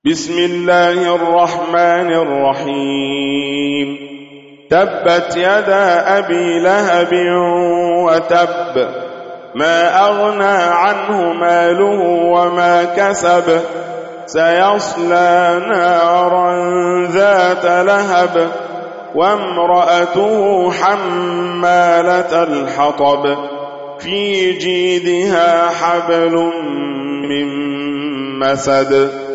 بسم الله الرحمن الرحيم تبت يدا أبي لهب وتب ما أغنى عنه ماله وما كسب سيصلى نارا ذات لهب وامرأته حمالة الحطب في جيدها حبل من مسد